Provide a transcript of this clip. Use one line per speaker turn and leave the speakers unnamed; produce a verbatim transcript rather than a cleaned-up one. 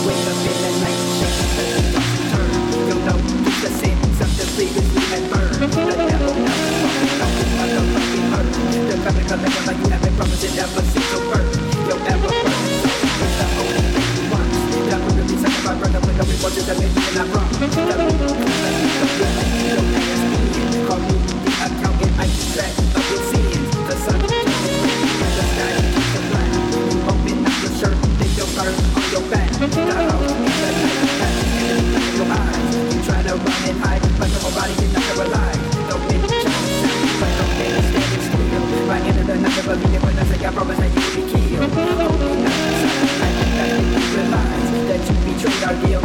wake up in the night, shake the turn. You'll know the sins of the previously had burned. The devil never fucking know this motherfucking hurt. The comic collector like you have been promising ever since your birth. You'll ever burn. It's the only thing you want. That would really suck if I burn up with no reports that made me and I'm wrong. Tell me, don't ask me. Call me the accountant, I keep track of your sins. The sun, the sky, the black. You open up your shirt, then you'll burn on your back. The house, the night, and in your eyes. You try to run and hide, but nobody is not gonna lie. Don't make me jump, but don't make me stand still. By the end of the night, never believe it when I say I promise that you'll be killed. Holy night, I think that you realize that you betrayed our deal.